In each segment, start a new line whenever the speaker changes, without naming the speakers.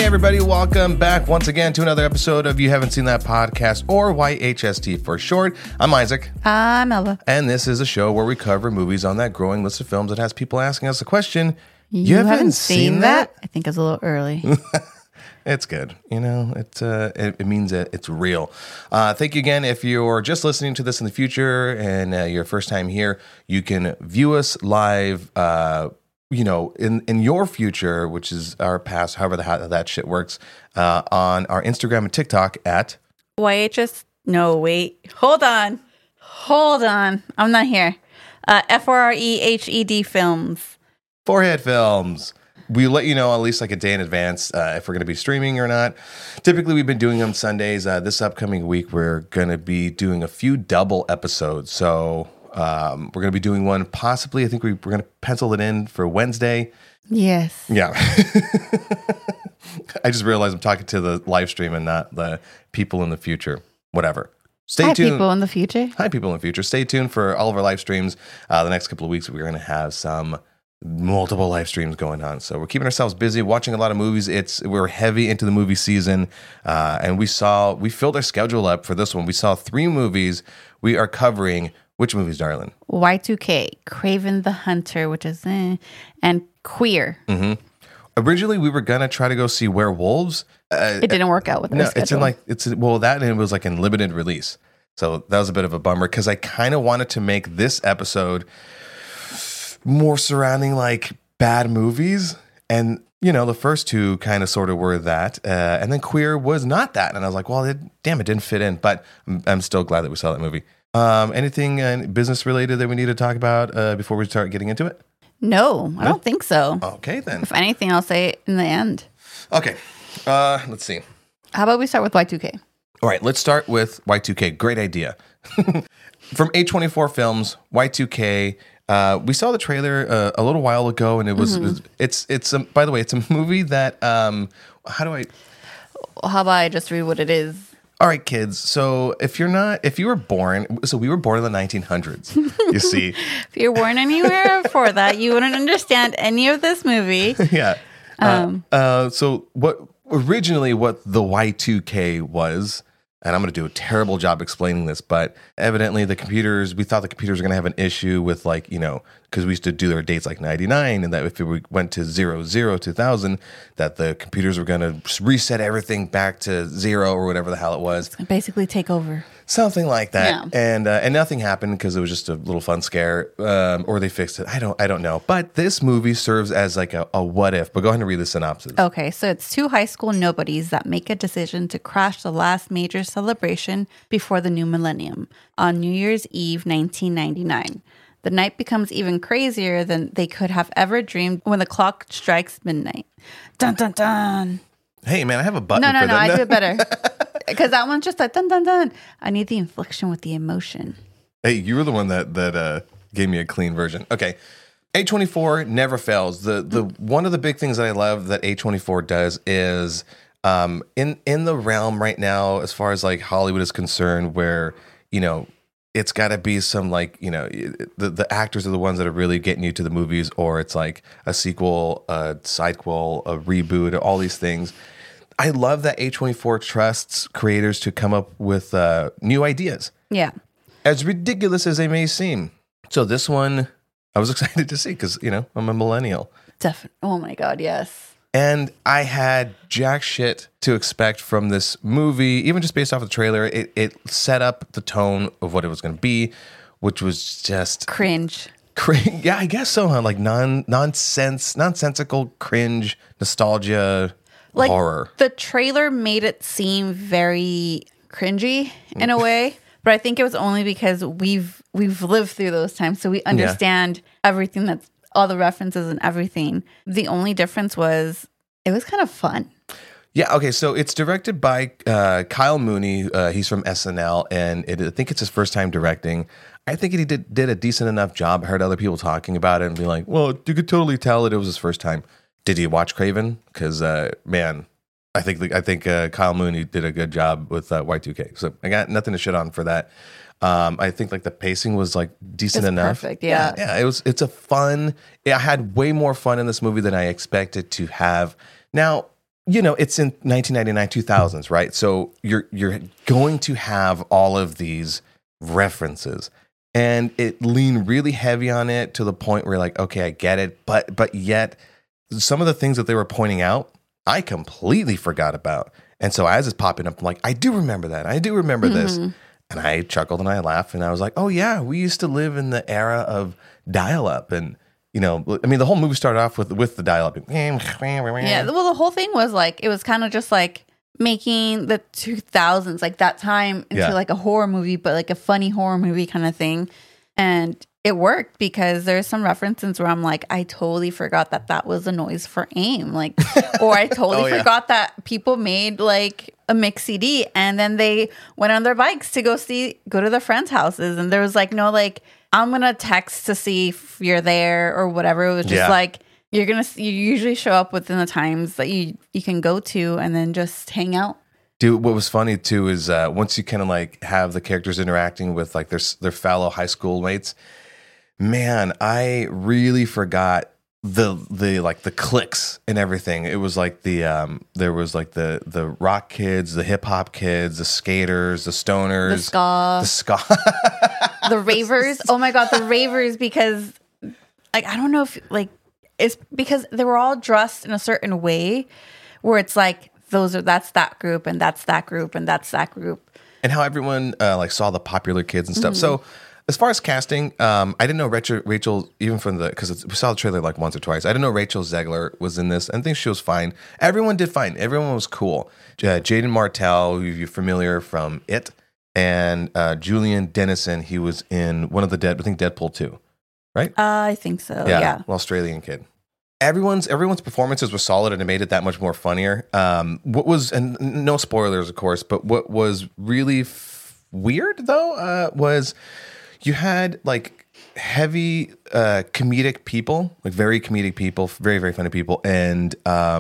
everybody, welcome back once again to another episode of You Haven't Seen That Podcast, or YHST for short. I'm Isaac.
I'm Ella.
And this is a show where we cover movies on that growing list of films that has people asking us the question,
You haven't seen that? I think it's a little early.
It's good. You know, it means that it's real. Thank you again. If you're just listening to this in the future and your first time here, you can view us live in your future, which is our past, however how that shit works, on our Instagram and TikTok at
YHS. No, wait. Hold on. I'm not here. FREHED Films.
Forehead Films. We let you know at least like a day in advance if we're going to be streaming or not. Typically, we've been doing them Sundays. This upcoming week, we're going to be doing a few double episodes. So we're going to be doing one possibly. I think we're going to pencil it in for Wednesday.
Yes.
Yeah. I just realized I'm talking to the live stream and not the people in the future. Whatever. Stay tuned.
Hi, people in the future.
Hi, people in the future. Stay tuned for all of our live streams. The next couple of weeks, we're going to have some multiple live streams going on. So we're keeping ourselves busy, watching a lot of movies. We're heavy into the movie season. And we filled our schedule up for this one. We saw 3 movies. We are covering which movies, darling?
Y2K, Craven the Hunter, which is and Queer.
Mm-hmm. Originally, we were gonna try to go see Werewolves.
It didn't work out with our schedule.
That and it was like in limited release. So that was a bit of a bummer because I kind of wanted to make this episode more surrounding like bad movies, and the first 2 kind of sort of were that, and then Queer was not that, and I was like, well, it didn't fit in, but I'm still glad that we saw that movie. Anything business related that we need to talk about before we start getting into it?
No, I don't think so.
Okay, then.
If anything, I'll say it in the end.
Okay, let's see.
How about we start with Y2K?
All right, let's start with Y2K. Great idea. From A24 Films, Y2K. We saw the trailer a little while ago, and it was by the way, it's a movie that
How about I just read what it is?
All right, kids. So we were born in the 1900s, you see.
If you're born anywhere before that, you wouldn't understand any of this movie.
Yeah. So what the Y2K was, and I'm going to do a terrible job explaining this, but evidently we thought the computers were going to have an issue with because we used to do their dates like 99, and that if we went to 2000, that the computers were going to reset everything back to 0 or whatever the hell it was.
Basically take over.
Something like that.
Yeah.
And nothing happened because it was just a little fun scare, or they fixed it. I don't know. But this movie serves as like a what if, but go ahead and read the synopsis.
Okay, so it's 2 high school nobodies that make a decision to crash the last major celebration before the new millennium on New Year's Eve, 1999. The night becomes even crazier than they could have ever dreamed when the clock strikes midnight. Dun, dun, dun.
Hey, man, I have a button for that.
No, I do it better. Because that one's just like, dun, dun, dun. I need the inflection with the emotion.
Hey, you were the one that gave me a clean version. Okay. A24 never fails. The one of the big things that I love that A24 does is in the realm right now, as far as like Hollywood is concerned, where, it's got to be some the actors are the ones that are really getting you to the movies, or it's like a sequel, a sidequel, a reboot, all these things. I love that A24 trusts creators to come up with new ideas.
Yeah.
As ridiculous as they may seem. So this one, I was excited to see because, I'm a millennial.
Definitely. Oh my God, yes.
And I had jack shit to expect from this movie, even just based off the trailer. It set up the tone of what it was going to be, which was just
cringe.
Yeah, I guess so, huh? Like nonsensical cringe, nostalgia, horror.
The trailer made it seem very cringy in a way, but I think it was only because we've lived through those times, so we understand everything that's all the references and everything. The only difference was it was kind of fun.
Yeah, okay, so it's directed by Kyle Mooney. He's from SNL, and I think it's his first time directing. I think he did a decent enough job. I heard other people talking about it and be like, well, you could totally tell that it was his first time. Did you watch Craven? Because, man, I think Kyle Mooney did a good job with Y2K. So I got nothing to shit on for that. I think like the pacing was like decent enough.
Perfect, yeah.
It's a fun. I had way more fun in this movie than I expected to have. Now, it's in 1999, 2000s, right? So you're going to have all of these references, and it leaned really heavy on it to the point where you're like, okay, I get it, but yet some of the things that they were pointing out, I completely forgot about. And so as it's popping up, I'm like, I do remember that. I do remember this. And I chuckled and I laughed and I was like, oh yeah, we used to live in the era of dial-up. And, the whole movie started off with the dial-up.
Yeah, well, the whole thing was like, it was kind of just like making the 2000s, like that time, into like a horror movie, but like a funny horror movie kind of thing. And it worked because there's some references where I'm like, I totally forgot that was a noise for AIM. Like, or I totally forgot that people made like a mix CD and then they went on their bikes to go to their friends' houses. And there was like, no, like, I'm going to text to see if you're there or whatever. It was just like, you usually show up within the times that you can go to and then just hang out.
Dude, what was funny too is once you kind of like have the characters interacting with like their fellow high school mates, man, I really forgot the like the cliques and everything. It was like there was like the rock kids, the hip hop kids, the skaters, the stoners,
the ska, the ravers. Oh my god, the ravers, because like I don't know if like it's because they were all dressed in a certain way where it's like that's that group and that's that group and that's that group.
And how everyone like saw the popular kids and stuff. So as far as casting, I didn't know Rachel, even from because we saw the trailer like once or twice. I didn't know Rachel Zegler was in this. I think she was fine. Everyone did fine. Everyone was cool. Jaden Martell, who you're familiar from It, and Julian Dennison. He was in one of the Deadpool 2, right?
I think so. Yeah.
Australian kid. Everyone's performances were solid, and it made it that much more funnier. And no spoilers, of course, but what was really weird though was you had like heavy comedic people, like very comedic people, very, very funny people, and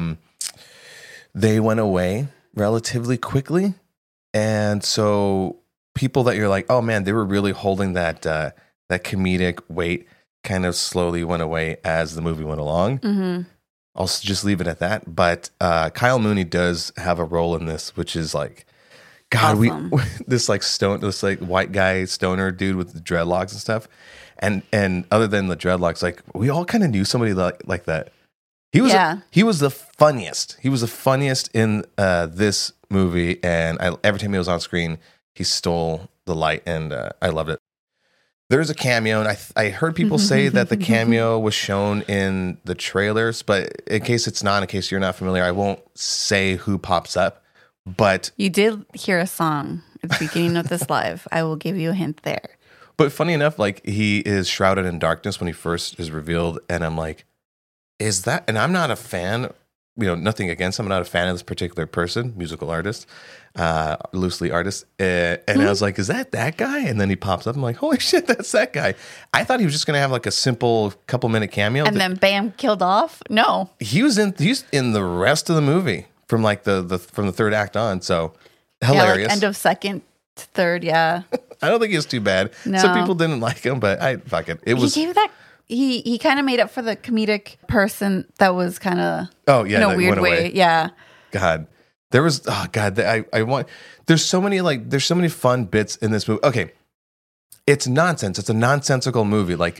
they went away relatively quickly. And so people that you're like, oh man, they were really holding that comedic weight kind of slowly went away as the movie went along. I'll just leave it at that. But Kyle Mooney does have a role in this, which is like, God,
awesome.
this white guy stoner dude with the dreadlocks and stuff, and other than the dreadlocks, like we all kind of knew somebody like that. He was the funniest. He was the funniest in this movie, and every time he was on screen, he stole the light, and I loved it. There's a cameo, and I heard people say that the cameo was shown in the trailers, but in case you're not familiar, I won't say who pops up. But
you did hear a song at the beginning of this live. I will give you a hint there.
But funny enough, like he is shrouded in darkness when he first is revealed, and I'm like, is that? And I'm not a fan. Nothing against him. I'm not a fan of this particular person, musical artist, loosely artist. And I was like, is that guy? And then he pops up. I'm like, holy shit, that's that guy. I thought he was just gonna have like a simple couple-minute cameo,
and then bam, killed off. No,
he's in the rest of the movie. From like from the third act on, so hilarious.
Yeah, like end of second, third, yeah.
I don't think it's too bad.
No.
Some people didn't like him, but fuck it. It was.
He gave that. He kind of made up for the comedic person that was kind of in a weird way. Yeah.
God, there was. Oh God, I want. There's so many fun bits in this movie. Okay, it's nonsense. It's a nonsensical movie. Like.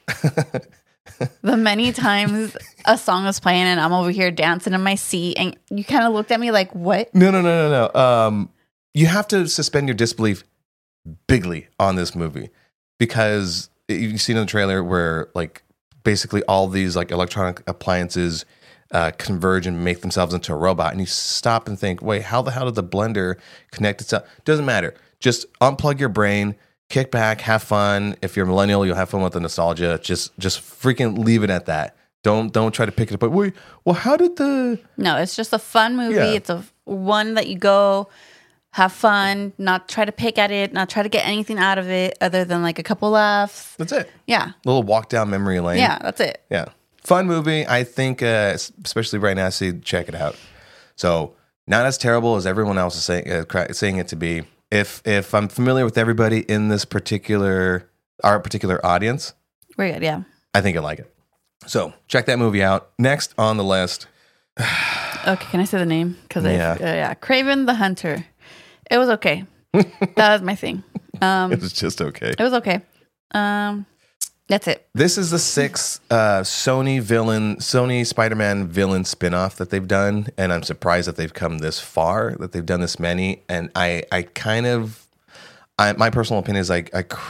The many times a song was playing and I'm over here dancing in my seat and you kind of looked at me like, what?
No. You have to suspend your disbelief bigly on this movie because you've seen in the trailer where like basically all these like electronic appliances converge and make themselves into a robot, and you stop and think, wait, how the hell did the blender connect itself? Doesn't matter. Just unplug your brain. Kick back, have fun. If you're a millennial, you'll have fun with the nostalgia. Just freaking leave it at that. Don't try to pick it up. But wait, well, how did the?
No, it's just a fun movie. Yeah. It's a one that you go have fun, not try to pick at it, not try to get anything out of it other than like a couple laughs.
That's it.
Yeah,
a little walk down memory lane.
Yeah, that's it.
Yeah, fun movie. I think, especially right now, check it out. So not as terrible as everyone else is saying it to be. If I'm familiar with everybody in this our particular audience,
we're good, yeah.
I think I like it. So check that movie out. Next on the list,
Okay, can I say the name? Because
Yeah.
Kraven the Hunter. It was okay. That was my thing.
It was just okay.
It was okay. That's it.
This is the sixth Sony Spider-Man villain spinoff that they've done, and I'm surprised that they've come this far, that they've done this many. And I my personal opinion is I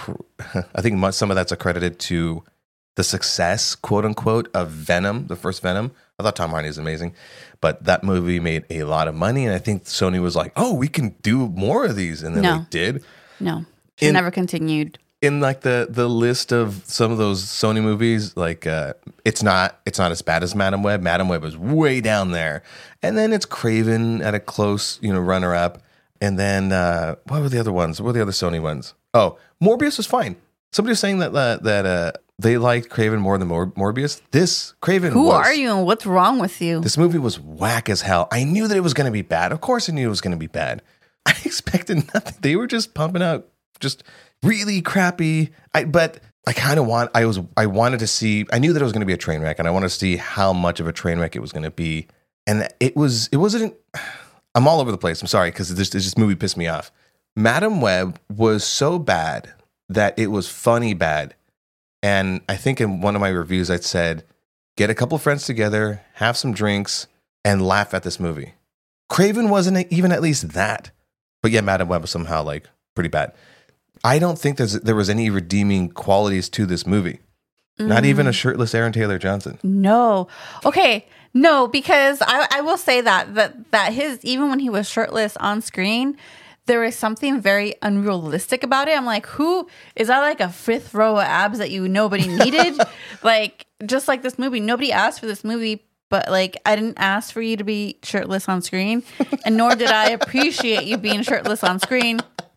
think some of that's accredited to the success, quote unquote, of Venom, the first Venom. I thought Tom Hardy is amazing, but that movie made a lot of money, and I think Sony was like, "Oh, we can do more of these," and then they did.
No, it never continued.
In like the list of some of those Sony movies, like it's not as bad as Madam Web. Madam Web is way down there, and then it's Kraven at a close, runner up, and then what were the other ones? What were the other Sony ones? Oh, Morbius was fine. Somebody was saying that they liked Kraven more than Morbius. This Kraven.
Who are you and what's wrong with you?
This movie was whack as hell. I knew that it was going to be bad. Of course, I knew it was going to be bad. I expected nothing. They were just pumping out just really crappy. But I kind of I wanted to see. I knew that it was going to be a train wreck, and I wanted to see how much of a train wreck it was going to be. And it wasn't. I'm all over the place. I'm sorry because this movie pissed me off. Madam Web was so bad that it was funny bad. And I think in one of my reviews, I said, get a couple of friends together, have some drinks, and laugh at this movie. Kraven wasn't even at least that. But yeah, Madam Web was somehow like pretty bad. I don't think there was any redeeming qualities to this movie. Not even a shirtless Aaron Taylor Johnson.
No. Okay. No, because I will say that his, even when he was shirtless on screen, there was something very unrealistic about it. I'm like, who is that? Like a fifth row of abs that nobody needed? Like, just like this movie, nobody asked for this movie, but like, I didn't ask for you to be shirtless on screen, and nor did I appreciate you being shirtless on screen.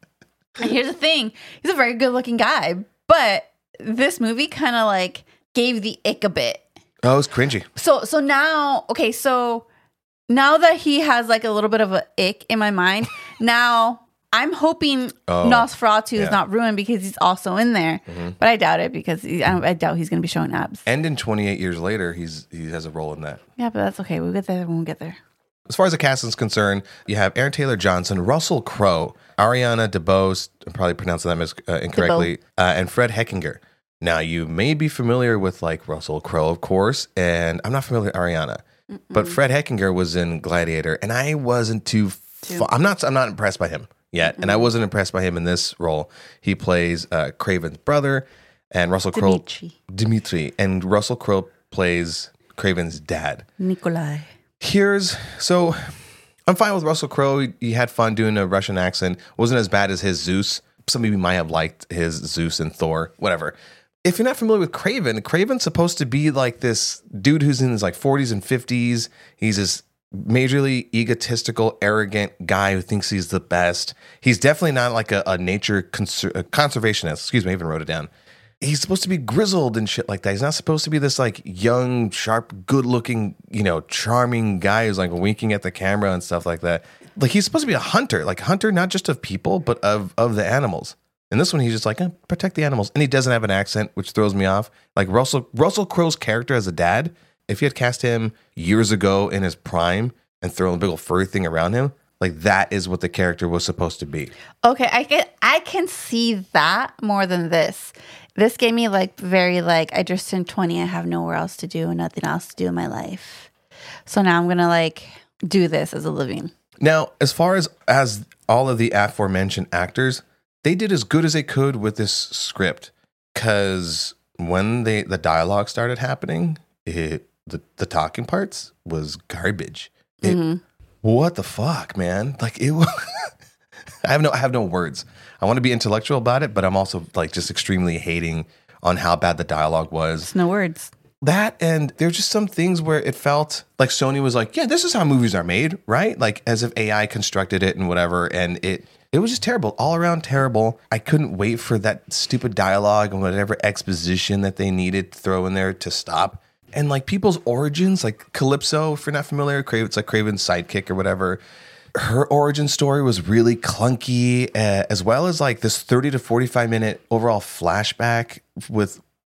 And here's the thing, he's a very good looking guy, but this movie kind of like gave the ick a bit.
Oh, it's cringy.
So now, okay, so now that he has like a little bit of an ick in my mind, now I'm hoping Nosferatu is not ruined because he's also in there. Mm-hmm. But I doubt it because I doubt he's going to be showing abs.
And in 28 years later, he has a role in that.
Yeah, but that's okay. We'll get there when we get there.
As far as the cast is concerned, you have Aaron Taylor Johnson, Russell Crowe, Ariana DeBose, I'm probably pronouncing them incorrectly, and Fred Heckinger. Now, you may be familiar with like Russell Crowe, of course, and I'm not familiar with Ariana. Mm-mm. But Fred Heckinger was in Gladiator, and I wasn't I'm not impressed by him yet, and I wasn't impressed by him in this role. He plays Kraven's brother, and Russell Crowe, Dimitri, and Russell Crowe plays Kraven's dad,
Nikolai.
So I'm fine with Russell Crowe. He had fun doing a Russian accent. Wasn't as bad as his Zeus. Some people might have liked his Zeus and Thor, whatever. If you're not familiar with Kraven's supposed to be like this dude who's in his like 40s and 50s. He's this majorly egotistical, arrogant guy who thinks he's the best. He's definitely not like a nature conservationist. Excuse me, I even wrote it down. He's supposed to be grizzled and shit like that. He's not supposed to be this like young, sharp, good-looking, charming guy who's like winking at the camera and stuff like that. Like he's supposed to be a hunter not just of people, but of the animals. And this one, he's just like, protect the animals. And he doesn't have an accent, which throws me off. Like Russell Crowe's character as a dad, if you had cast him years ago in his prime and thrown a big old furry thing around him, like that is what the character was supposed to be.
Okay, I can see that more than this. This gave me like very like, I just turned 20, I have nowhere else to do and nothing else to do in my life. So now I'm going to like do this as a living.
Now, as far as all of the aforementioned actors, they did as good as they could with this script. Because when the dialogue started happening, the talking parts was garbage. What the fuck, man? Like it was I have no words. I want to be intellectual about it, but I'm also like just extremely hating on how bad the dialogue was.
There's no words.
That, and there's just some things where it felt like Sony was like, yeah, this is how movies are made, right? Like as if AI constructed it and whatever. And it was just terrible, all around terrible. I couldn't wait for that stupid dialogue and whatever exposition that they needed to throw in there to stop. And like people's origins, like Calypso, if you're not familiar, it's like Kraven's sidekick or whatever. Her origin story was really clunky, as well as like this 30 to 45 minute overall flashback with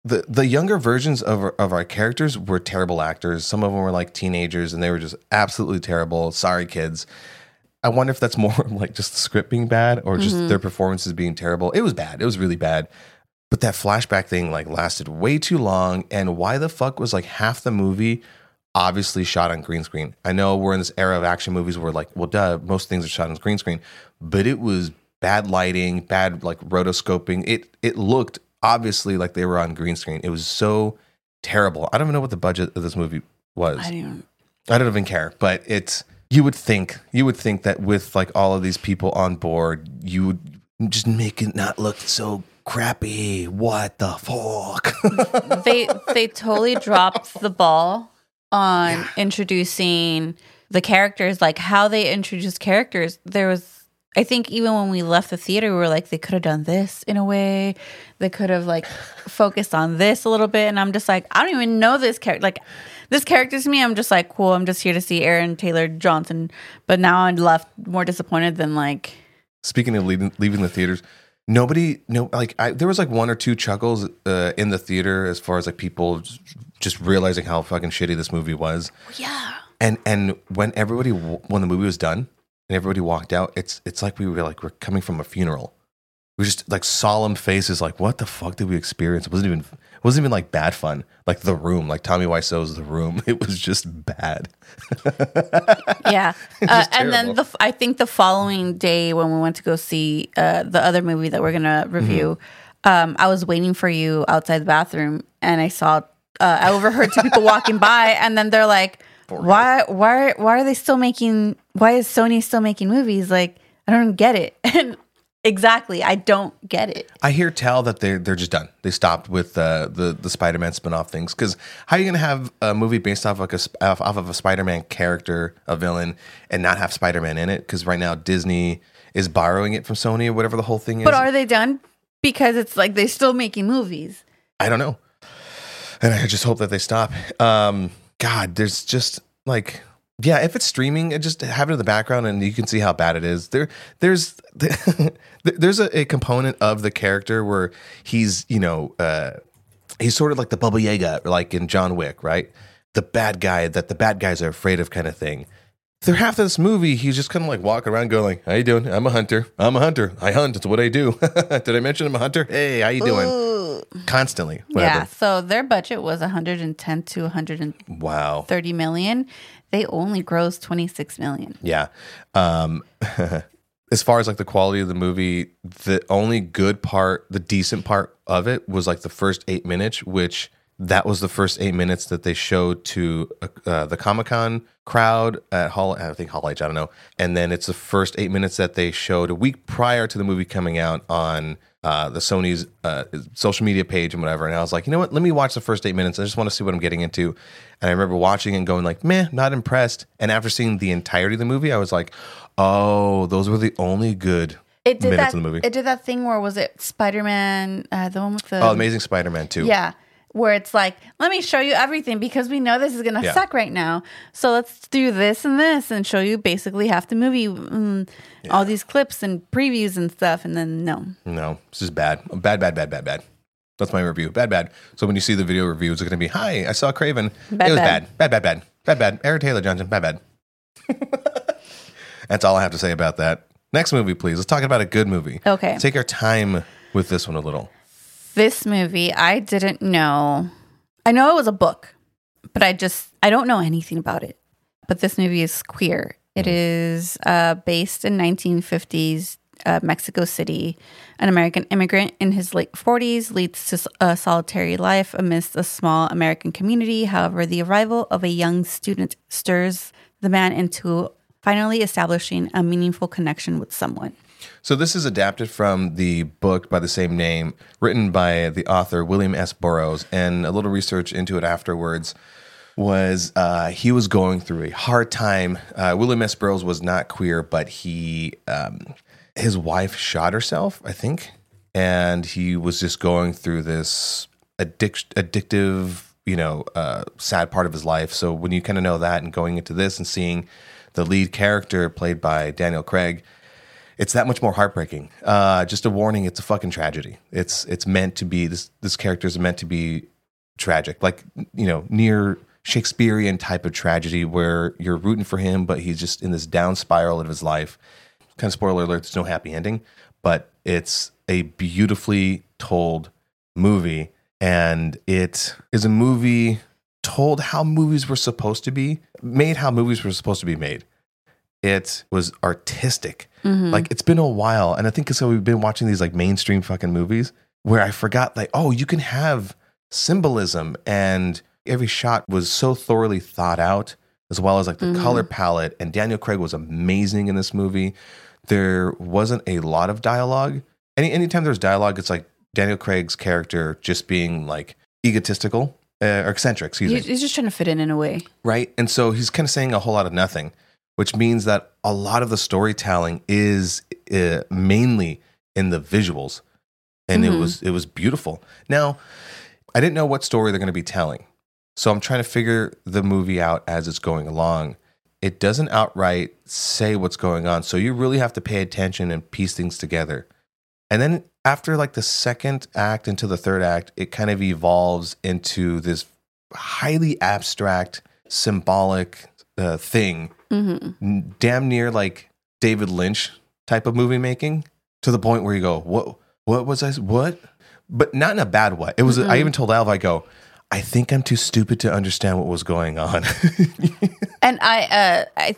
the younger versions of our characters were terrible actors. Some of them were like teenagers, and they were just absolutely terrible. Sorry, kids. I wonder if that's more like just the script being bad or just their performances being terrible. It was bad. It was really bad. But that flashback thing like lasted way too long. And why the fuck was like half the movie obviously shot on green screen? I know we're in this era of action movies where like, well, duh, most things are shot on green screen, but it was bad lighting, bad like rotoscoping. It looked obviously like they were on green screen. It was so terrible. I don't even know what the budget of this movie was. I don't even care. But it's you would think that with like all of these people on board, you would just make it not look so crappy. What the fuck?
They totally dropped the ball on introducing the characters, like how they introduced characters. There was, I think even when we left the theater, we were like, they could have done this in a way. They could have like focused on this a little bit. And I'm just like, I don't even know this character. Like this character to me, I'm just like, cool. I'm just here to see Aaron Taylor Johnson. But now I'm left more disappointed than like.
Speaking of leaving the theaters, there was like one or two chuckles in the theater as far as like people just realizing how fucking shitty this movie was.
Yeah.
And when when the movie was done and everybody walked out, it's like we're coming from a funeral. We were just like solemn faces, like what the fuck did we experience? It wasn't even like bad fun. Like The Room, like Tommy Wiseau's The Room. It was just bad.
Yeah. And then I think the following day when we went to go see the other movie that we're gonna review, I was waiting for you outside the bathroom, and I overheard two people walking by, and then they're like, why are they still making, why is Sony still making movies? Like, I don't get it. And exactly, I don't get it.
I hear tell that they're just done. They stopped with the Spider-Man spin-off things, because how are you going to have a movie based off like off of a Spider-Man character, a villain, and not have Spider-Man in it? Because right now Disney is borrowing it from Sony or whatever the whole thing is.
But are they done? Because it's like they're still making movies.
I don't know, and I just hope that they stop. God, there's just like. Yeah, if it's streaming, just have it in the background and you can see how bad it is. There's a component of the character where he's, he's sort of like the Baba Yaga, like in John Wick, right? The bad guy that the bad guys are afraid of kind of thing. Through half of this movie, he's just kind of like walking around going, how you doing? I'm a hunter. I hunt. It's what I do. Did I mention I'm a hunter? Hey, how you doing? Ooh. Constantly. Whatever.
Yeah, so their budget was 110 to 130 million. They only grossed 26 million.
Yeah. As far as like the quality of the movie, the only good part, the decent part of it was like the first 8 minutes, which that was the first 8 minutes that they showed to the Comic-Con crowd at Hall H, I don't know. And then it's the first 8 minutes that they showed a week prior to the movie coming out on the Sony's social media page and whatever. And I was like, you know what? Let me watch the first 8 minutes. I just want to see what I'm getting into. And I remember watching and going like, meh, not impressed. And after seeing the entirety of the movie, I was like, oh, those were the only good minutes of the movie.
It did that thing where, was it Spider-Man, the one with the...
Oh, Amazing Spider-Man 2.
Yeah. Where it's like, let me show you everything because we know this is going to suck right now. So let's do this and this and show you basically half the movie, all these clips and previews and stuff. And then
No, it's just bad. Bad. That's my review. Bad. So when you see the video review, it's going to be, hi, I saw Craven. It was bad. Aaron Taylor Johnson. Bad. That's all I have to say about that. Next movie, please. Let's talk about a good movie.
Okay.
Take our time with this one a little.
This movie, I didn't know. I know it was a book, but I don't know anything about it. But this movie is queer. It is based in 1950s Mexico City. An American immigrant in his late 40s leads to a solitary life amidst a small American community. However, the arrival of a young student stirs the man into finally establishing a meaningful connection with someone.
So this is adapted from the book by the same name, written by the author William S. Burroughs, and a little research into it afterwards was he was going through a hard time. William S. Burroughs was not queer, but his wife shot herself, I think, and he was just going through this addictive, sad part of his life. So when you kind of know that and going into this and seeing the lead character played by Daniel Craig, it's that much more heartbreaking. Just a warning, it's a fucking tragedy. It's meant to be, this character is meant to be tragic, like, you know, near Shakespearean type of tragedy where you're rooting for him, but he's just in this down spiral of his life. Kind of spoiler alert, there's no happy ending, but it's a beautifully told movie, and it is a movie told how movies were supposed to be made, how movies were supposed to be made. It was artistic. Like, it's been a while, and I think so we've been watching these like mainstream fucking movies where I forgot, like, oh, you can have symbolism, and every shot was so thoroughly thought out, as well as like the color palette. And Daniel Craig was amazing in this movie. There wasn't a lot of dialogue. Anytime there's dialogue, it's like Daniel Craig's character just being like egotistical or eccentric, excuse me.
He's just trying to fit in a way.
Right. And so he's kind of saying a whole lot of nothing, which means that a lot of the storytelling is mainly in the visuals. And it was beautiful. Now, I didn't know what story they're going to be telling. So I'm trying to figure the movie out as it's going along. It doesn't outright say what's going on. So you really have to pay attention and piece things together. And then after like the second act into the third act, it kind of evolves into this highly abstract, symbolic thing. Damn near like David Lynch type of movie making, to the point where you go, what was I, what? But not in a bad way. It was, I even told Alva, I go, I think I'm too stupid to understand what was going on.
And I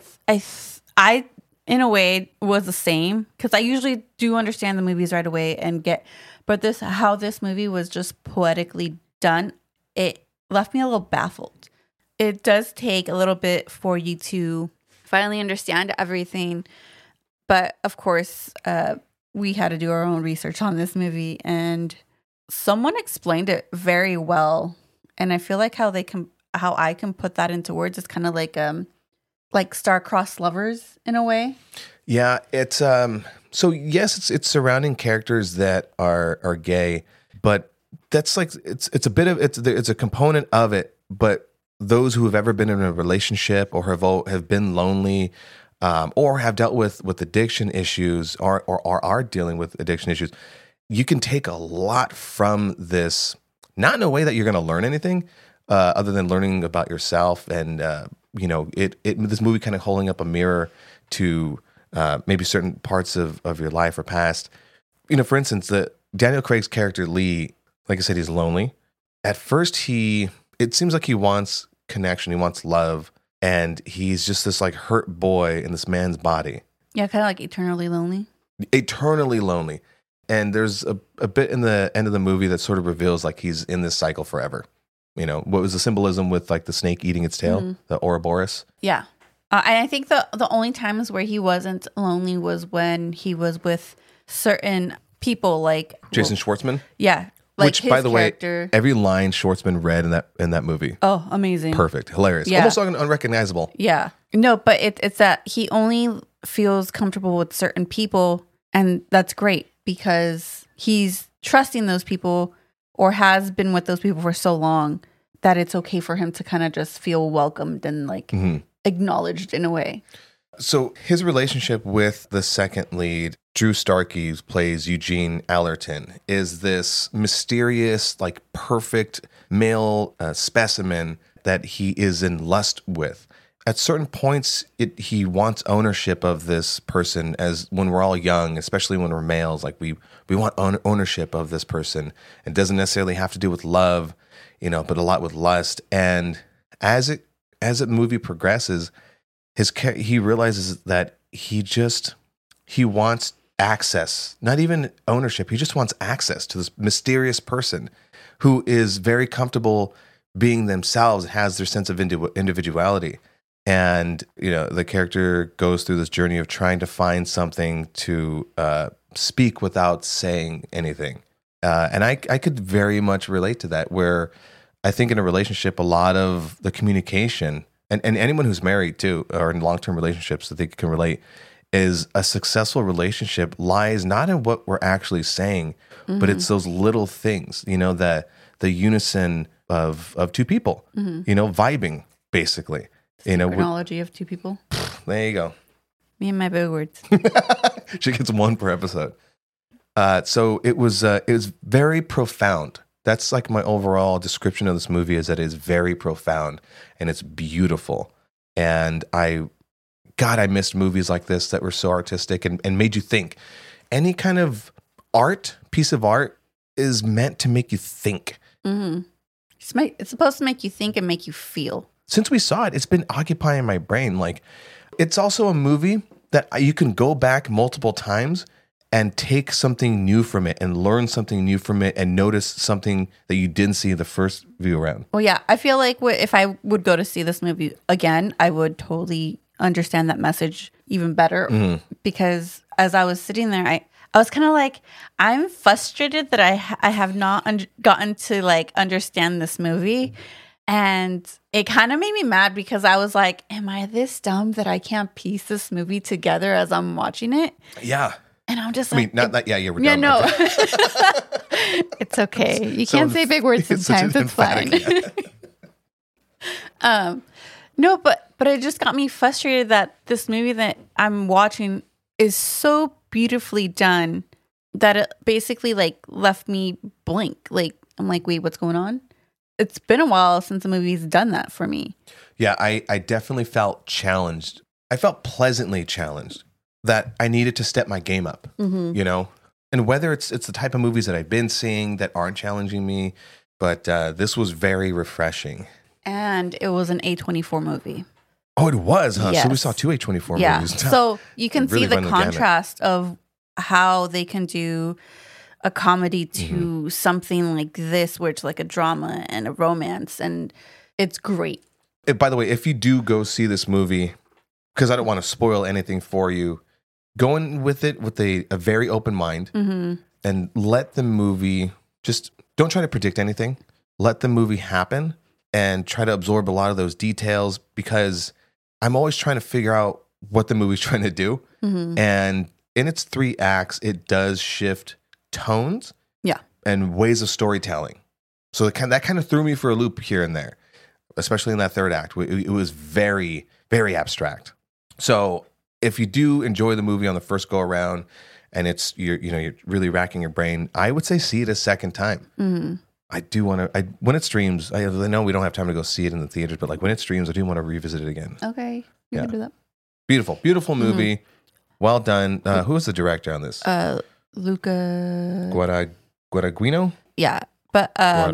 in a way was the same, because I usually do understand the movies right away and but how this movie was just poetically done, it left me a little baffled. It does take a little bit for you to finally understand everything, but of course, we had to do our own research on this movie, and someone explained it very well. And I feel like how I can put that into words is kind of like star-crossed lovers in a way.
Yeah, it's so yes, it's surrounding characters that are gay, but that's like it's a component of it. But those who have ever been in a relationship or have been lonely, or have dealt with addiction issues, or are dealing with addiction issues, you can take a lot from this. Not in a way that you're going to learn anything, other than learning about yourself, and this movie kind of holding up a mirror to maybe certain parts of your life or past. You know, for instance, Daniel Craig's character Lee, like I said, he's lonely. At first, it seems like he wants connection, he wants love, and he's just this like hurt boy in this man's body.
Yeah, kind of like eternally lonely.
Eternally lonely. And there's a bit in the end of the movie that sort of reveals like he's in this cycle forever. You know, what was the symbolism with like the snake eating its tail, the Ouroboros?
Yeah. I think the only times where he wasn't lonely was when he was with certain people, like
Jason Schwartzman.
Yeah. Like
which, by the way, every line Schwartzman read in that movie.
Oh, amazing.
Perfect. Hilarious.
Yeah.
Almost unrecognizable.
Yeah. No, but it's that he only feels comfortable with certain people, and that's great, because he's trusting those people, or has been with those people for so long, that it's okay for him to kind of just feel welcomed and like acknowledged in a way.
So his relationship with the second lead, Drew Starkey, who plays Eugene Allerton, is this mysterious, like perfect male specimen that he is in lust with. At certain points, he wants ownership of this person, as when we're all young, especially when we're males, like we want ownership of this person. It doesn't necessarily have to do with love, but a lot with lust. And as the movie progresses, he realizes that he wants access, not even ownership. He just wants access to this mysterious person who is very comfortable being themselves, has their sense of individuality. And, the character goes through this journey of trying to find something to speak without saying anything. And I could very much relate to that, where I think in a relationship, a lot of the communication, and anyone who's married too, or in long-term relationships that they can relate, is a successful relationship lies not in what we're actually saying, but it's those little things, the unison of two people, vibing, basically.
Chronology of two people.
There you go.
Me and my big words.
She gets one per episode. So it was very profound. That's like my overall description of this movie is that it is very profound and it's beautiful. And I missed movies like this that were so artistic and made you think. Any kind of piece of art is meant to make you think.
Mm-hmm. It's supposed to make you think and make you feel.
Since we saw it, it's been occupying my brain. Like, it's also a movie that you can go back multiple times and take something new from it and learn something new from it and notice something that you didn't see the first view around.
Well, yeah, I feel like if I would go to see this movie again, I would totally understand that message even better because as I was sitting there, I was kind of like, I'm frustrated that I have not gotten to like understand this movie. And it kind of made me mad because I was like, am I this dumb that I can't piece this movie together as I'm watching it?
Yeah.
And I'm just
I
like,
mean, not that. Yeah, you were
yeah,
dumb.
no, it's okay. You can't say big words sometimes. It's fine. No, but it just got me frustrated that this movie that I'm watching is so beautifully done that it basically like left me blank. Like I'm like, wait, what's going on? It's been a while since a movie's done that for me.
Yeah, I definitely felt challenged. I felt pleasantly challenged that I needed to step my game up, you know? And whether it's the type of movies that I've been seeing that aren't challenging me, but this was very refreshing.
And it was an A24 movie.
Oh, it was, huh?
Yes.
So we saw two A24
Yeah.
movies.
So you can
Really
see the
run the gamut.
contrast of how they can do a comedy to something like this, where it's like a drama and a romance, and it's great.
By the way, if you do go see this movie, because I don't want to spoil anything for you, go in with it with a very open mind and let the movie, just don't try to predict anything. Let the movie happen and try to absorb a lot of those details, because I'm always trying to figure out what the movie's trying to do. And in its 3 acts, it does shift tones and ways of storytelling. So that kind of threw me for a loop here and there, especially in that 3rd act. It was very, very abstract. So if you do enjoy the movie on the first go around and you're really racking your brain, I would say see it a second time. I do want to, when it streams, I know we don't have time to go see it in the theaters, but like when it streams, I do want to revisit it again.
Okay, we can do that.
Beautiful, beautiful movie. Well done. Who was the director on this?
Luca
Guadagnino?
Yeah, but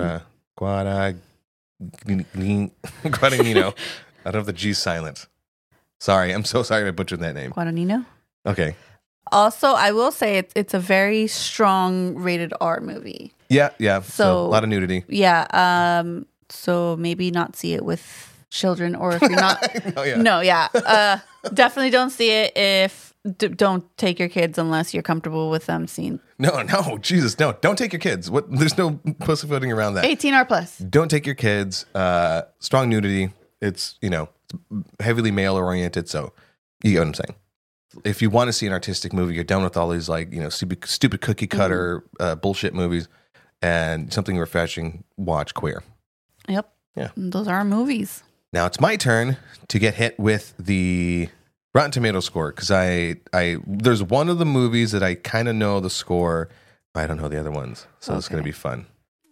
Guadagnino. I don't have the G silent. Sorry, I'm so sorry I butchered that name.
Guadagnino.
Okay.
Also, I will say it's a very strong rated R movie.
Yeah. So a lot of nudity.
Yeah. So maybe not see it with children, or if you're not. Definitely don't see it if don't take your kids unless you're comfortable with them seeing.
No, Jesus, no! Don't take your kids. There's no pussyfooting around that.
18 or plus.
Don't take your kids. Strong nudity. It's heavily male oriented. So you get what I'm saying. If you want to see an artistic movie, you're done with all these stupid cookie cutter bullshit movies, and something refreshing. Watch Queer.
Yep.
Yeah.
Those are our movies.
Now it's my turn to get hit with the Rotten Tomatoes score, because there's one of the movies that I kind of know the score. I don't know the other ones, so it's going to be fun.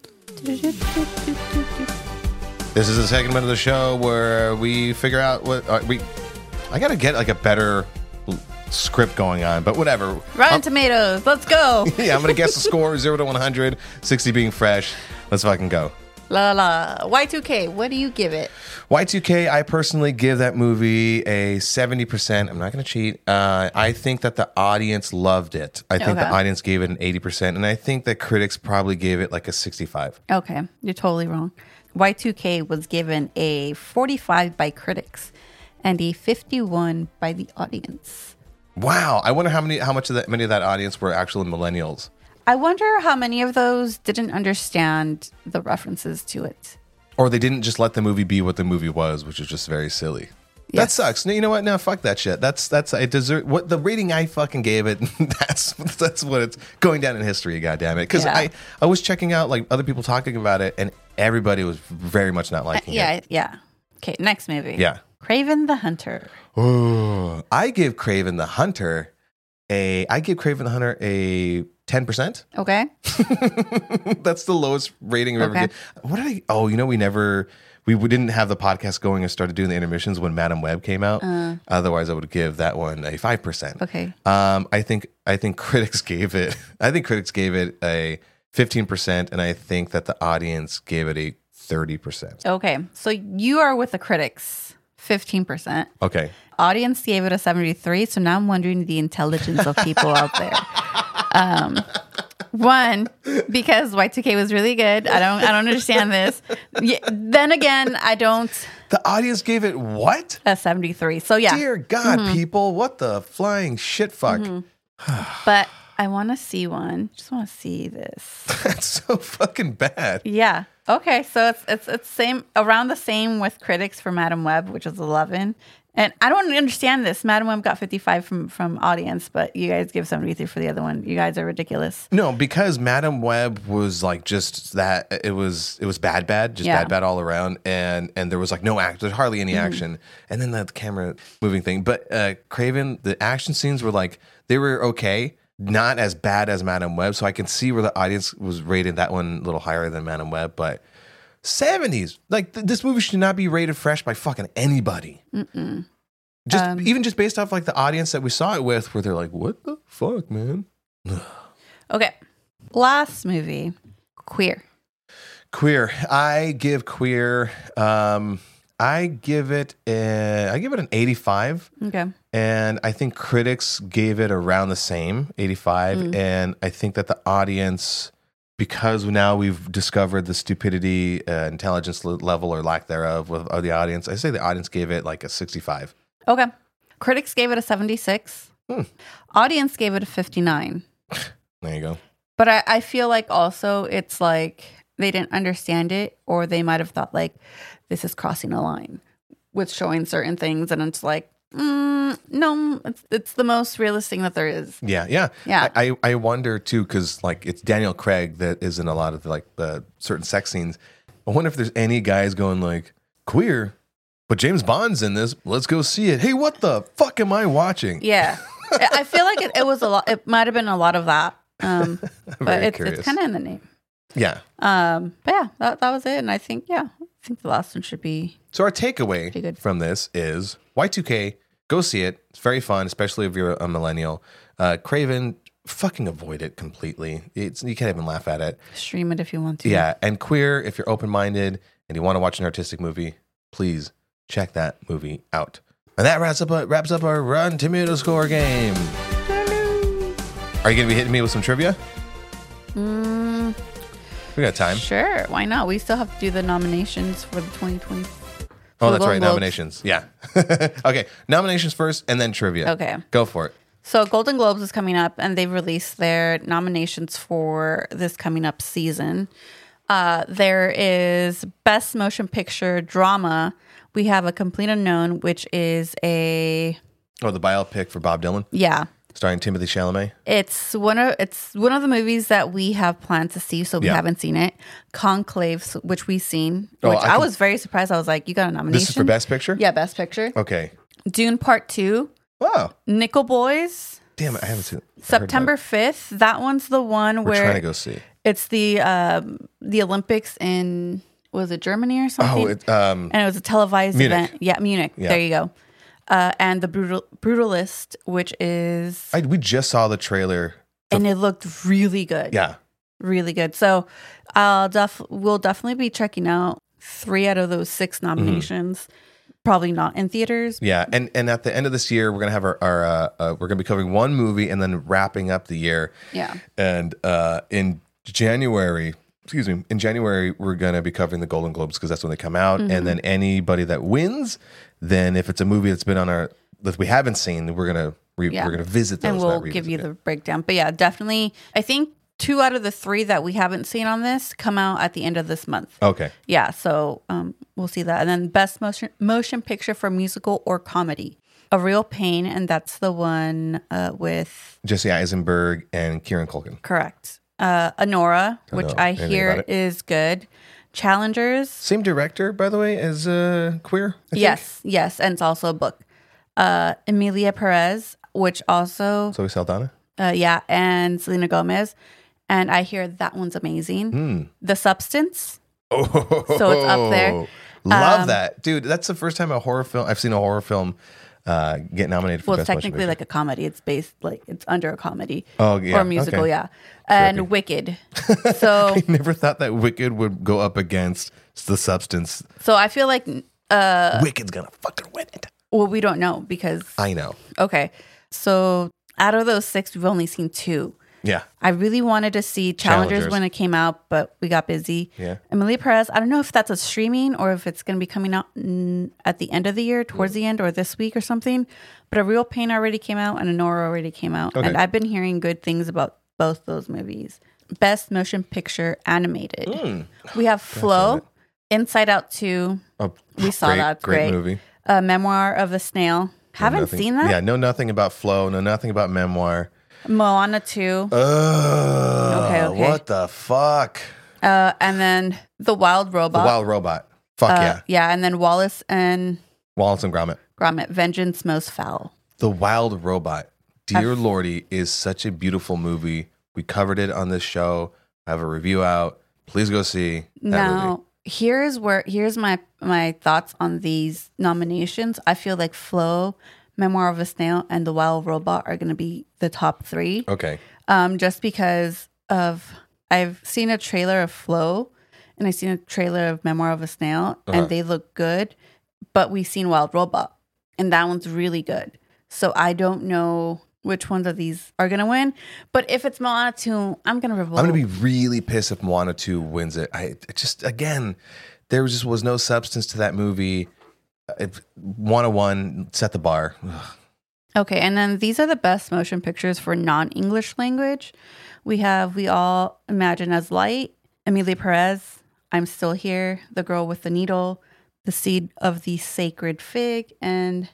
This is a segment of the show where we figure out what I got to get like a better script going on, but whatever.
Rotten Tomatoes, let's go.
Yeah, I'm going to guess the score 0 to 100, 60 being fresh. Let's fucking go.
La la. Y2K, what do you give it?
Y2K, I personally give that movie a 70%. I'm not going to cheat. I think that the audience loved it. I think the audience gave it an 80%, and I think that critics probably gave it like a 65.
Okay, you're totally wrong. Y2K was given a 45 by critics and a 51 by the audience.
Wow. I wonder many of that audience were actual millennials.
I wonder how many of those didn't understand the references to it.
Or they didn't just let the movie be what the movie was, which is just very silly. Yes. That sucks. No, you know what? No, fuck that shit. That's I deserve what the rating I fucking gave it. That's what it's going down in history. Goddamn it! Because I was checking out like other people talking about it, and everybody was very much not liking it.
Yeah. Okay, next movie.
Yeah,
Kraven the Hunter.
Oh, I give Kraven the Hunter I give Craven the Hunter a 10%.
Okay.
That's the lowest rating I've ever
Okay.
given. What did I? Oh, we didn't have the podcast going and started doing the intermissions when Madam Web came out. Otherwise, I would give that one a 5%.
Okay.
I think critics gave it. I think critics gave it a 15%, and I think that the audience gave it a 30%.
Okay. So you are with the critics, 15%.
Okay.
Audience gave it a 73. So now I'm wondering the intelligence of people out there. One, because Y2K was really good. I don't understand this. Then again, I don't.
The audience gave it what?
A 73. So yeah.
Dear God, people, what the flying shit fuck?
But I want to see one. Just want to see this.
That's so fucking bad.
Yeah. Okay. So it's same around the same with critics for Madam Web, which is 11. And I don't understand this. Madam Web got 55 from audience, but you guys give 73 for the other one. You guys are ridiculous.
No, because Madam Web was like just that. It was bad, just
Yeah.
bad all around, and there was like no act. There's hardly any action, and then the camera moving thing. But Craven, the action scenes were like they were okay, not as bad as Madam Web. So I can see where the audience was rated that one a little higher than Madam Web, but 70s. Like this movie should not be rated fresh by fucking anybody. Even just based off like the audience that we saw it with, where they're like, "What the fuck, man?"
Okay. Last movie, Queer.
Queer. I give Queer. I give it an 85,
Okay.
and I think critics gave it around the same 85, and I think that the audience, because now we've discovered the stupidity, intelligence level or lack thereof of the audience, I say the audience gave it like a 65.
Okay. Critics gave it a 76. Audience gave it a 59.
There you go.
But I feel like also it's like they didn't understand it, or they might have thought like this is crossing a line with showing certain things. And it's like, no, it's the most realistic thing that there is.
Yeah. I wonder too, because like it's Daniel Craig that is in a lot of the certain sex scenes. I wonder if there's any guys going like, queer, but James Bond's in this. Let's go see it. Hey, what the fuck am I watching?
Yeah. I feel like it was a lot. It might have been a lot of that. But it's kind of in the name.
Yeah.
But yeah, that was it. And I think the last one should be.
So our takeaway
Pretty good.
from this is Y2K, go see it. It's very fun, especially if you're a millennial. Craven, fucking avoid it completely. You can't even laugh at it.
Stream it if you want to.
Yeah. And Queer, if you're open-minded and you want to watch an artistic movie, please check that movie out. And that wraps up our Rotten Tomato score game. Are you going to be hitting me with some trivia? We got time.
Sure. Why not? We still have to do the nominations for the 2020.
Oh, that's
Golden
right.
Globes.
Nominations. Yeah. Okay. Nominations first and then trivia.
Okay.
Go for it.
So Golden Globes is coming up, and they've released their nominations for this coming up season. There is Best Motion Picture Drama. We have A Complete Unknown, which is
the biopic for Bob Dylan, starring Timothée Chalamet.
It's one of the movies that we have planned to see, so we haven't seen it. Conclave, which we've seen, which I was very surprised. I was like, you got a nomination?
This is for Best Picture?
Yeah, Best Picture.
Okay.
Dune Part 2.
Oh.
Nickel Boys.
Damn it, I haven't seen it.
September 5th. That one's the one
We're
where
trying to go see.
It's the Olympics in, was it Germany or something? And it was a televised
Munich.
event. Yeah, Munich.
Yeah.
There you go. And the Brutalist, which is,
We just saw the trailer.
and it looked really good.
Yeah.
Really good. So we'll definitely be checking out 3 out of those 6 nominations. Probably not in theaters.
Yeah, and at the end of this year, we're gonna have our we're gonna be covering one movie and then wrapping up the year.
Yeah.
And in January, we're gonna be covering the Golden Globes because that's when they come out. And then anybody that wins, then if it's a movie that's been on that we haven't seen, we're gonna we're gonna visit those.
And we'll give you the breakdown. But yeah, definitely. I think 2 out of the 3 that we haven't seen on this come out at the end of this month.
Okay.
Yeah, so we'll see that. And then Best Motion Picture for Musical or Comedy. A Real Pain, and that's the one with...
Jesse Eisenberg and Kieran Culkin.
Correct. Honora, which I hear is good. Challengers.
Same director, by the way, as Queer, I think?
Yes, and it's also a book. Emilia Perez. which also,
Zoe Saldana?
yeah, and Selena Gomez. And I hear that one's amazing. The Substance.
Oh,
So it's up there.
Love that. Dude, that's the first time I've seen a horror film get nominated for
Well,
Best
it's
Motion
technically
Picture.
like a comedy. It's based like it's under a comedy.
Oh, yeah.
Or a musical,
Okay.
yeah. And Wicked. So
I never thought that Wicked would go up against The Substance.
I feel like
Wicked's gonna fucking win it.
well, we don't know because
I know.
okay. So out of those 6, we've only seen 2.
Yeah.
I really wanted to see Challengers
Challengers.
when it came out, but we got busy.
Yeah.
Emilia Perez, I don't know if that's a streaming or if it's going to be coming out at the end of the year, towards the end, or this week or something. But A Real Pain already came out and Anora already came out.
Okay.
And I've been hearing good things about both those movies. Best Motion Picture Animated. We have Flow, Inside Out 2.
Oh,
We saw that. It's
great
great.
movie.
Memoir of a Snail. Haven't
Nothing-
seen that.
Yeah, know nothing about Flow, know nothing about Memoir.
Moana 2.
Okay.
Okay.
What the fuck?
And then The Wild Robot.
The Wild Robot. Fuck yeah.
Yeah, and then Wallace and
Wallace and Gromit.
Gromit, Vengeance Most Foul.
The Wild Robot. Dear Lordy is such a beautiful movie. We covered it on this show. I have a review out. Please go see that movie.
Now, here's my thoughts on these nominations. I feel like Flow, Memoir of a Snail, and The Wild Robot are going to be the top 3.
Okay.
Just because of I've seen a trailer of Flow and I've seen a trailer of Memoir of a Snail, and they look good. But we've seen Wild Robot, and that one's really good. So I don't know which ones of these are going to win. But if it's Moana 2, I'm going to revolt.
I'm going to be really pissed if Moana 2 wins it. It just, again, there just was no substance to that movie. Moana 1 set the bar. Ugh.
Okay, and then these are the best motion pictures for non-English language. We have We All Imagine as Light, Emilia Perez, I'm Still Here, The Girl with the Needle, The Seed of the Sacred Fig, and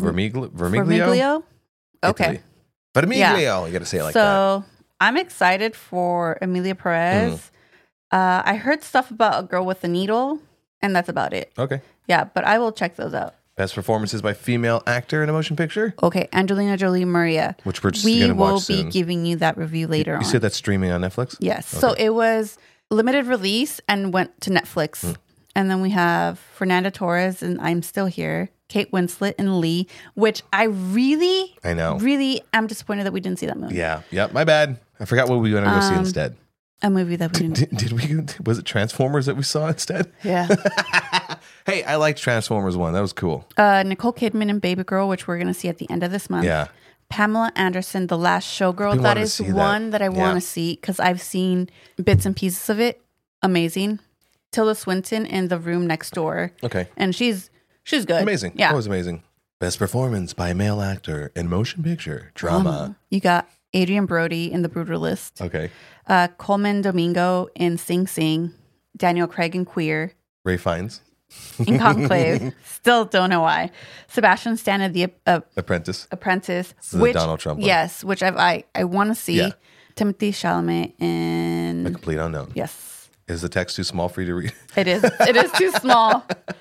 Vermiglio? Okay.
Italy. Vermiglio. You got to say it like that.
So I'm excited for Emilia Perez. I heard stuff about A Girl with a Needle, and that's about it.
Okay.
Yeah, but I will check those out.
Best performances by female actor in a motion picture,
Okay, Angelina Jolie, Maria.
which we're just
We
going to
will
watch
be
soon.
giving you that review later on.
You said that's streaming on Netflix?
Yes. So it was limited release and went to Netflix. And then we have Fernanda Torres and I'm Still Here, Kate Winslet and Lee, which I
know.
really am disappointed that we didn't see that movie.
Yeah. Yep. My bad. I forgot what we were going to go see instead.
A movie that we didn't.
Did we? Was it Transformers that we saw instead?
Yeah.
Hey, I liked Transformers 1. That was cool.
Nicole Kidman and Baby Girl, which we're going to see at the end of this month.
Yeah.
Pamela Anderson, The Last Showgirl.
Been
That
wanting to
is
see that.
one that I want
Yeah.
to see because I've seen bits and pieces of it. Amazing. Tilda Swinton in The Room Next Door.
Okay.
And she's good.
Amazing.
Yeah.
That was amazing. Best performance by a male actor in motion picture drama.
You got Adrian Brody in The Brutalist.
Okay.
Coleman Domingo in Sing Sing. Daniel Craig in Queer.
Ray Fiennes,
In Conclave. Still don't know why. Sebastian Stan in The
Apprentice.
Apprentice.
is the Donald Trump one.
Yes, which I want to see.
Yeah.
Timothy Chalamet
A
in...
complete unknown.
Yes.
Is the text too small for you to read?
It is. It is too small.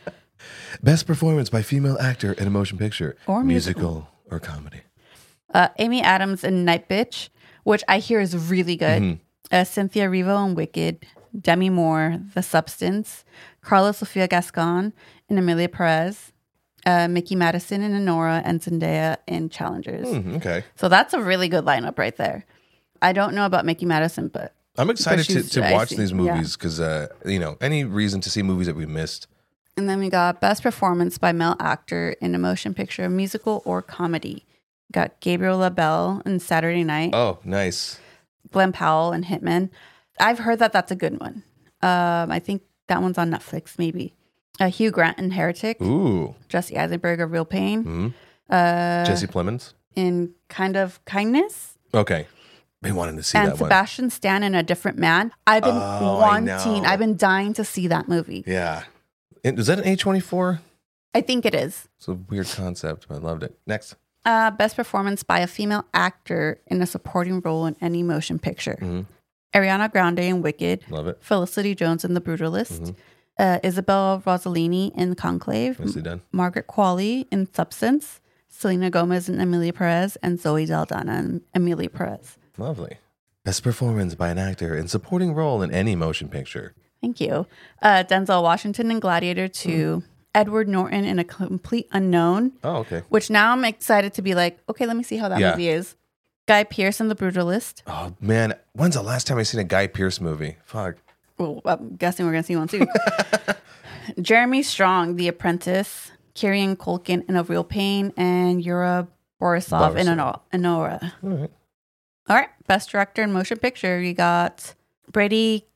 Best performance by female actor in a motion picture
Or
musical or comedy.
Amy Adams in Night Bitch, which I hear is really good. Cynthia Erivo in Wicked. Demi Moore, The Substance. Carla Sofia Gascon in Emilia Perez. Mickey Madison in Anora. And Zendaya in Challengers.
Okay.
So that's a really good lineup right there. I don't know about Mickey Madison, but
I'm excited
she's-
to
I
watch
see.
these
Yeah.
movies because, any reason to see movies that we missed.
and then we got Best Performance by Male Actor in a Motion Picture, Musical or Comedy. Got Gabriel LaBelle in Saturday Night.
Oh, nice.
Glenn Powell in Hitman. I've heard that that's a good one. I think that one's on Netflix, maybe. Hugh Grant in Heretic.
Ooh.
Jesse Eisenberg of Real Pain.
Jesse Plemons.
In Kind of Kindness.
Okay. Been wanting to see
And
that one.
Sebastian Stan in A Different Man. I've been
know.
I've been dying to see that movie.
Yeah. Is that an A24?
I think it is.
It's a weird concept, but I loved it. Next.
Best performance by a female actor in a supporting role in any motion picture. Ariana Grande in Wicked.
Love it.
Felicity Jones in The Brutalist. Isabel Rossellini in Conclave.
Nicely done.
Margaret Qualley in Substance. Selena Gomez and Emilia Perez, and Zoe Saldana and Emilia Perez.
Lovely. Best performance by an actor in supporting role in any motion picture.
Thank you. Denzel Washington in Gladiator 2. Edward Norton in A Complete Unknown.
Oh, okay.
Which now I'm excited to be like, okay, let me see how that movie is. Guy Pearce in The Brutalist.
Oh, man. When's the last time I seen a Guy Pearce movie? Fuck.
Well, I'm guessing we're going to see one too. Jeremy Strong, The Apprentice. Kieran Culkin in A Real Pain. And Yura Borisov in Anora. All right. Best Director in Motion Picture. You got Brady...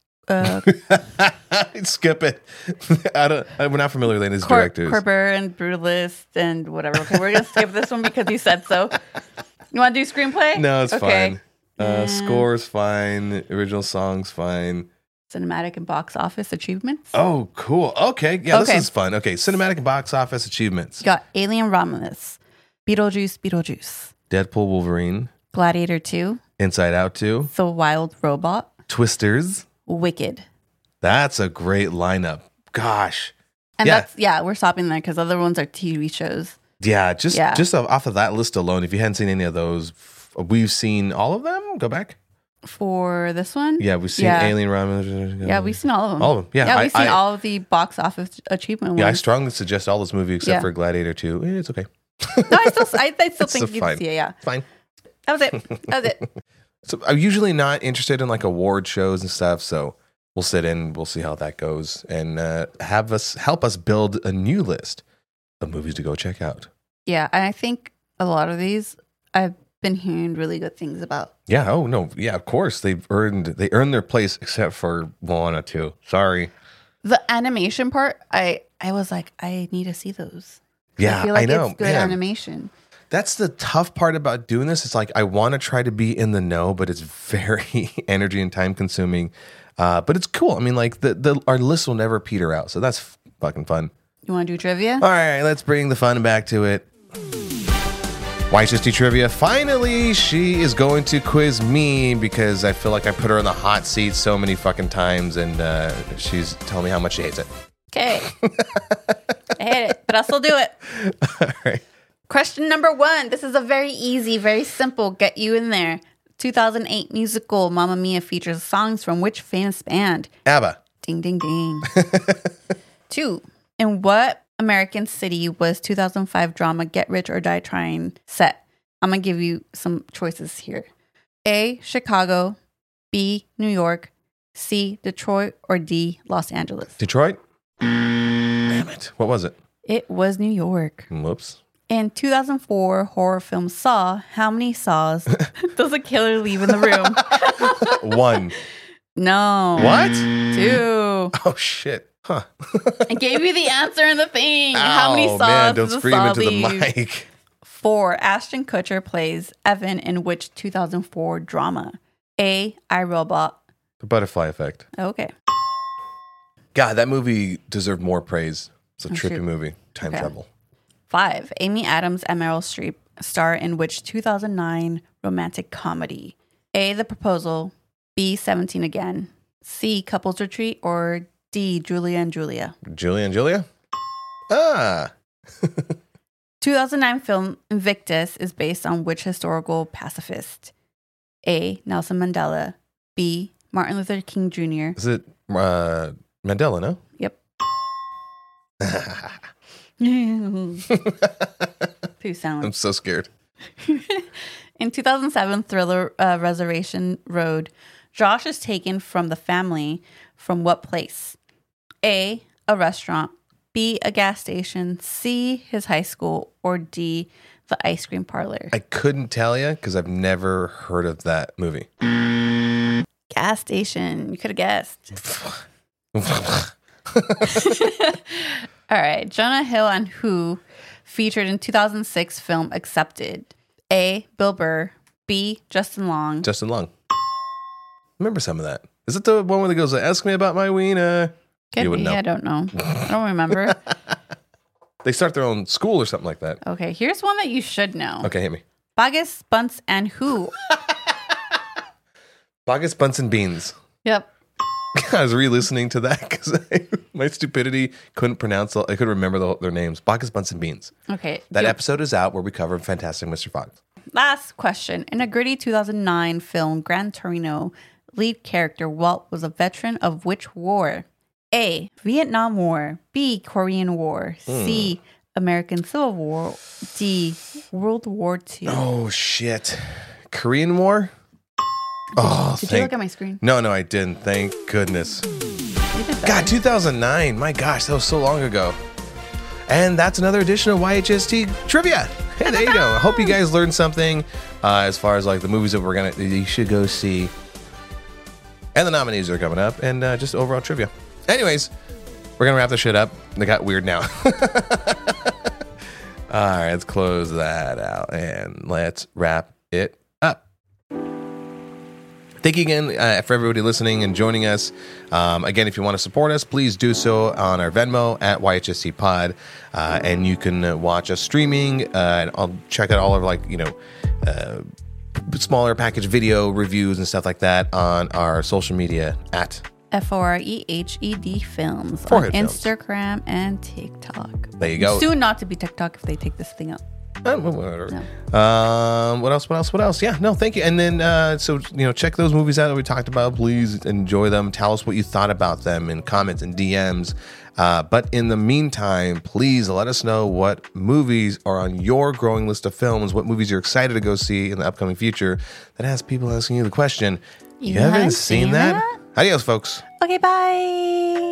Skip it. We're not familiar with any of these directors.
Corber and Brutalist and whatever. Okay, we're going to skip this one because you said so. You want to do screenplay?
No, it's fine. Score's fine. Original song's fine.
Cinematic and box office achievements.
Oh, cool. Okay. Yeah, this is fun. Okay, cinematic and box office achievements.
You got Alien Romulus, Beetlejuice,
Deadpool Wolverine,
Gladiator 2,
Inside Out 2,
The Wild Robot,
Twisters,
Wicked.
That's a great lineup. Gosh.
And we're stopping there because other ones are TV shows.
Yeah, just off of that list alone, if you hadn't seen any of those, we've seen all of them. Go back.
For this one?
Yeah, we've seen Alien Romulus.
Yeah, we've seen all of them.
All of them.
Yeah, we've seen all of the box office achievement ones.
Yeah, I strongly suggest all those movies except for Gladiator 2. It's okay.
No, I still think you can see it. Yeah.
Fine.
That was it.
So I'm usually not interested in like award shows and stuff, so we'll sit in, we'll see how that goes, and help us build a new list of movies to go check out.
Yeah, and I think a lot of these I've been hearing really good things about.
Yeah. Oh no. Yeah. Of course, they earned their place, except for Moana 2. Sorry.
The animation part, I was like, I need to see those.
Yeah,
I feel like
know.
It's good animation.
That's the tough part about doing this. It's like I want to try to be in the know, but it's very energy and time consuming. But it's cool. I mean, like our list will never peter out, so that's fucking fun.
You want to do trivia?
All right, let's bring the fun back to it. YHST Trivia. Finally, she is going to quiz me because I feel like I put her in the hot seat so many fucking times, and she's telling me how much she hates it.
Okay. I hate it, but I'll still do it.
All right.
Question number 1. This is a very easy, very simple. Get you in there. 2008 musical Mamma Mia features songs from which famous band?
ABBA.
Ding, ding, ding. 2. In what American city was 2005 drama Get Rich or Die Trying set? I'm going to give you some choices here. A, Chicago. B, New York. C, Detroit. Or D, Los Angeles.
Detroit? Damn it. What was it?
It was New York.
Whoops.
In 2004 horror film Saw, how many saws does a killer leave in the room?
1.
No.
What?
2.
Oh, shit. Huh.
I gave you the answer in the thing. How many saws
man, don't
does a
scream
saw
into
leave?
the mic.
4. Ashton Kutcher plays Evan in which 2004 drama? A, iRobot.
The Butterfly Effect.
Okay.
God, that movie deserved more praise. It's a trippy
shoot.
movie. Time travel.
5. Amy Adams and Meryl Streep star in which 2009 romantic comedy? A, The Proposal. B, 17 Again. C, Couples Retreat. Or D, Julia and Julia.
Julia and Julia? Ah.
2009 film Invictus is based on which historical pacifist? A, Nelson Mandela. B, Martin Luther King Jr.
Is it Mandela, no?
Yep. Too sound.
I'm so scared.
In 2007 thriller Reservation Road, Josh is taken from the family from what place? A, a restaurant. B, a gas station. C, his high school. Or D, the ice cream parlor.
I couldn't tell you because I've never heard of that movie.
Gas station. You could have guessed. All right. Jonah Hill and Who featured in 2006 film Accepted? A, Bill Burr. B, Justin Long.
Justin Long. Remember some of that. Is it the one where he goes, ask me about my wiener?
Could
You
be.
would know.
I don't know. I don't remember.
They start their own school or something like that.
Okay. Here's one that you should know.
Okay, hit me.
Bagus, Bunce, and Who.
Bagus, Bunce, and Beans.
Yep.
I was re-listening to that because my stupidity couldn't remember their names. Bacchus, Bunsen, Beans.
Okay.
That episode is out where we covered Fantastic Mr. Fox.
Last question. In a gritty 2009 film, Gran Torino, lead character Walt was a veteran of which war? A. Vietnam War. B. Korean War. C. American Civil War. D. World War II.
Oh, shit. Korean War?
Did you look at my screen?
No, I didn't. Thank goodness.
You did better.
God, 2009. My gosh, that was so long ago. And that's another edition of YHST Trivia. Hey, there you go. I hope you guys learned something as far as like the movies that you should go see. And the nominees are coming up and just overall trivia. Anyways, we're going to wrap this shit up. They got weird now. All right, let's close that out and let's wrap it up. Thank you again for everybody listening and joining us. Again, if you want to support us, please do so on our Venmo at YHSC Pod. And you can watch us streaming. And I'll check out all of smaller package video reviews and stuff like that on our social media at
FOREHED Films on
Forehead Films.
Instagram and TikTok.
There you go.
Soon not to be TikTok if they take this thing out.
Whatever. What else? Yeah, no, thank you. And then, check those movies out that we talked about. Please enjoy them. Tell us what you thought about them in comments and DMs. But in the meantime, please let us know what movies are on your growing list of films, what movies you're excited to go see in the upcoming future that has people asking you the question, you haven't seen that? Adios, folks.
Okay, bye.